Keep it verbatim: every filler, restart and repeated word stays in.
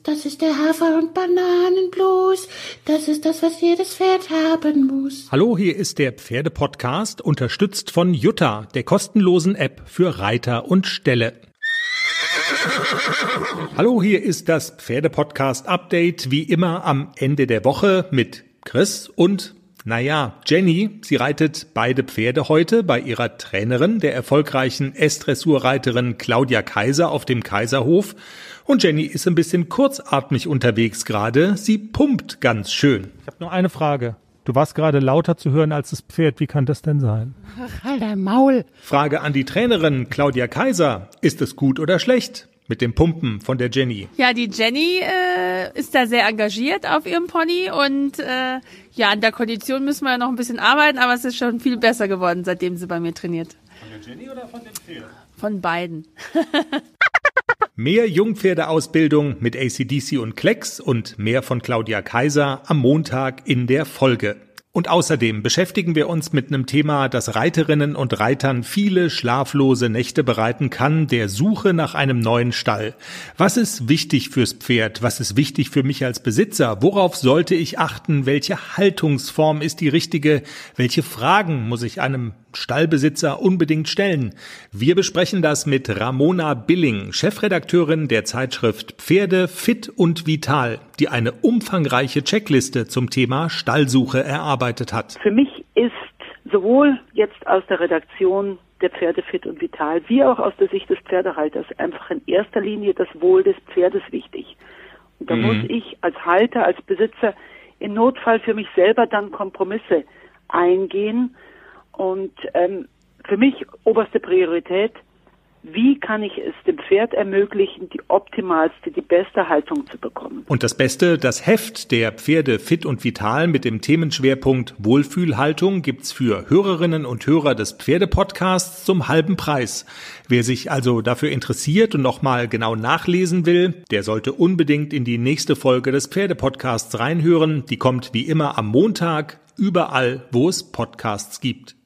Das ist der Hafer- und Bananenblues. Das ist das, was jedes Pferd haben muss. Hallo, hier ist der Pferdepodcast, unterstützt von Jutta, der kostenlosen App für Reiter und Ställe. Hallo, hier ist das Pferdepodcast-Update, wie immer am Ende der Woche mit Chris und, naja, Jenny. Sie reitet beide Pferde heute bei ihrer Trainerin, der erfolgreichen S-Dressurreiterin Claudia Kaiser auf dem Kaiserhof. Und Jenny ist ein bisschen kurzatmig unterwegs gerade. Sie pumpt ganz schön. Ich habe nur eine Frage. Du warst gerade lauter zu hören als das Pferd. Wie kann das denn sein? Ach, halt dein Maul. Frage an die Trainerin Claudia Kaiser. Ist es gut oder schlecht mit dem Pumpen von der Jenny? Ja, die Jenny äh, ist da sehr engagiert auf ihrem Pony und äh, ja, an der Kondition müssen wir ja noch ein bisschen arbeiten, aber es ist schon viel besser geworden, seitdem sie bei mir trainiert. Von der Jenny oder von dem Pferd? Von beiden. Mehr Jungpferdeausbildung mit A C D C und Klecks und mehr von Claudia Kaiser am Montag in der Folge. Und außerdem beschäftigen wir uns mit einem Thema, das Reiterinnen und Reitern viele schlaflose Nächte bereiten kann, der Suche nach einem neuen Stall. Was ist wichtig fürs Pferd? Was ist wichtig für mich als Besitzer? Worauf sollte ich achten? Welche Haltungsform ist die richtige? Welche Fragen muss ich einem Stallbesitzer unbedingt stellen? Wir besprechen das mit Ramona Billing, Chefredakteurin der Zeitschrift Pferde fit und vital, die eine umfangreiche Checkliste zum Thema Stallsuche erarbeitet hat. Für mich ist sowohl jetzt aus der Redaktion der Pferde fit und vital, wie auch aus der Sicht des Pferdehalters einfach in erster Linie das Wohl des Pferdes wichtig. Und da mhm. muss ich als Halter, als Besitzer im Notfall für mich selber dann Kompromisse eingehen. Und ähm, für mich oberste Priorität, wie kann ich es dem Pferd ermöglichen, die optimalste, die beste Haltung zu bekommen. Und das Beste, das Heft der Pferde fit und vital mit dem Themenschwerpunkt Wohlfühlhaltung gibt's für Hörerinnen und Hörer des Pferdepodcasts zum halben Preis. Wer sich also dafür interessiert und nochmal genau nachlesen will, der sollte unbedingt in die nächste Folge des Pferdepodcasts reinhören. Die kommt wie immer am Montag, überall, wo es Podcasts gibt.